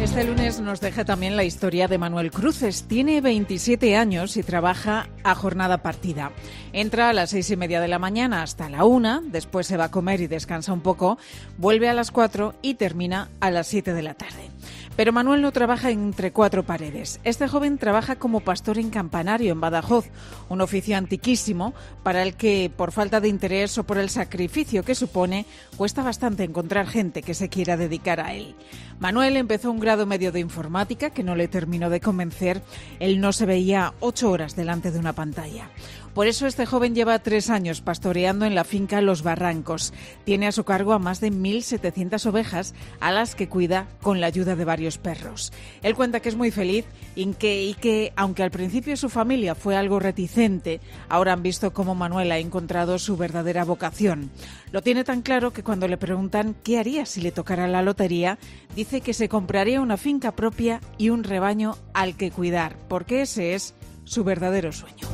Este lunes nos deja también la historia de Manuel Cruces. Tiene 27 años y trabaja a jornada partida. Entra a las 6:30 de la mañana hasta la 1, después se va a comer y descansa un poco, vuelve a las 4 y termina a las 7 de la tarde. Pero Manuel no trabaja entre cuatro paredes. Este joven trabaja como pastor en campanario en Badajoz, un oficio antiquísimo para el que, por falta de interés o por el sacrificio que supone, cuesta bastante encontrar gente que se quiera dedicar a él. Manuel empezó un grado medio de informática que no le terminó de convencer. Él no se veía 8 horas delante de una pantalla. Por eso este joven lleva 3 años pastoreando en la finca Los Barrancos. Tiene a su cargo a más de 1.700 ovejas, a las que cuida con la ayuda de varios perros. Él cuenta que es muy feliz y que, aunque al principio su familia fue algo reticente, ahora han visto cómo Manuel ha encontrado su verdadera vocación. Lo tiene tan claro que cuando le preguntan qué haría si le tocara la lotería, dice que se compraría una finca propia y un rebaño al que cuidar, porque ese es su verdadero sueño.